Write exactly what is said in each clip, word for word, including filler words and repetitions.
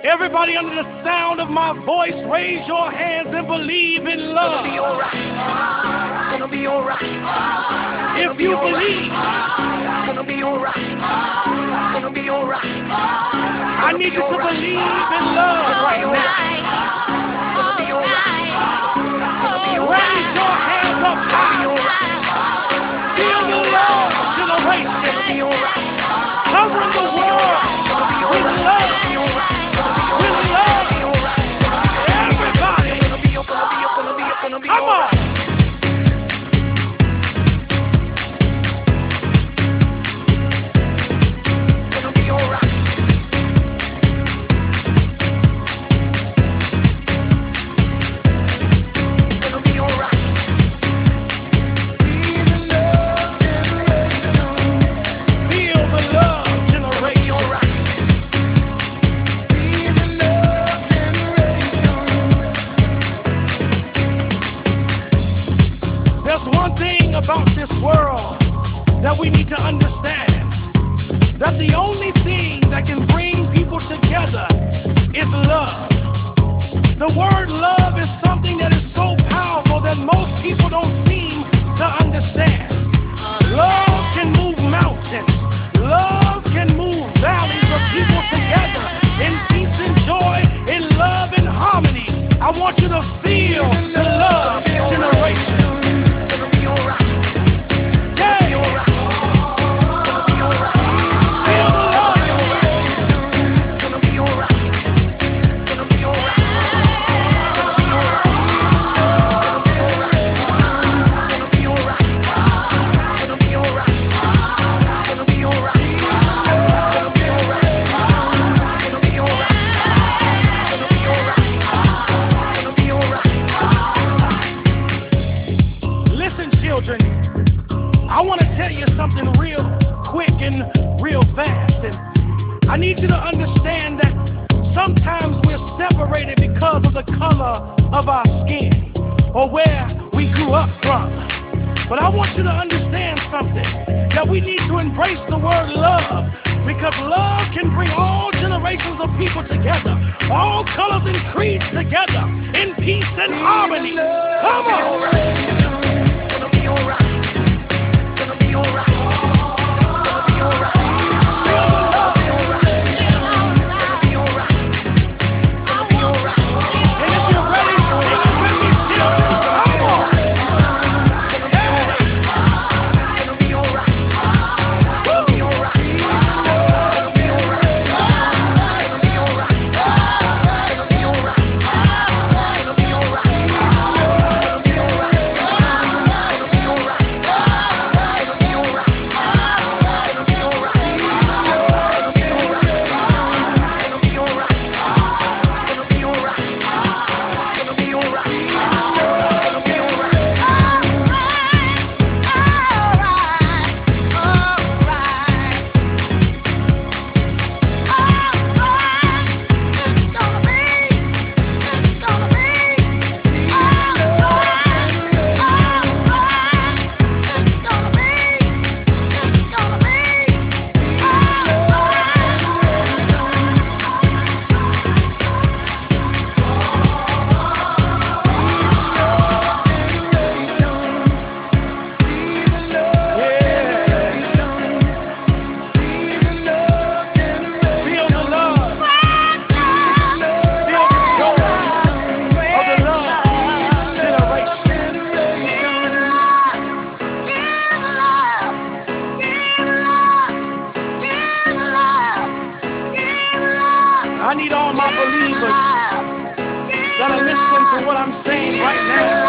Everybody under the sound of my voice, raise your hands and believe in love. It's gonna be alright. It's gonna be alright. If you believe, it's gonna be alright. It's gonna be alright. I need you to believe in love right now. Raise your hands up high. Feel the love generation. Covering the world with love. With love. Everybody. Come on. About this world that we need to understand, that the only thing that can bring people together is love. The word love is something that is so powerful that most people don't seem to understand. Love can move mountains. Love can move valleys of people together in peace and joy, in love and harmony. I want you to feel the love generation. I want to tell you something real quick and real fast, and I need you to understand that sometimes we're separated because of the color of our skin or where we grew up from. But I want you to understand something, that we need to embrace the word love, because love can bring all generations of people together, all colors and creeds together in peace and harmony. Come on! I need all my believers that are listening to what I'm saying right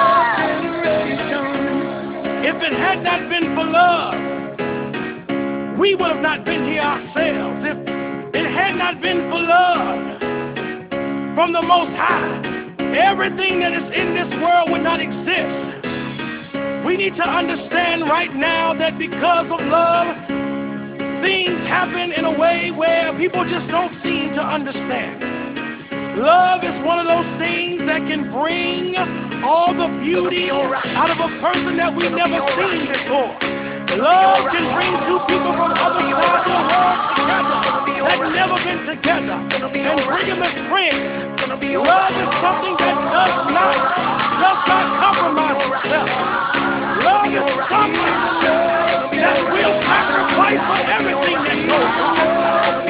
now. If it had not been for love, we would have not been here ourselves. If it had not been for love from the Most High, everything that is in this world would not exist. We need to understand right now that because of love, things happen in a way where people just don't seem to understand. Love is one of those things that can bring all the beauty out of a person that we've never seen before. Love can bring two people from other sides of the world together that have never been together. And bring him his friends. Gonna be Love alright. is something that does not, does not compromise itself. Love is something that will sacrifice for everything that goes on.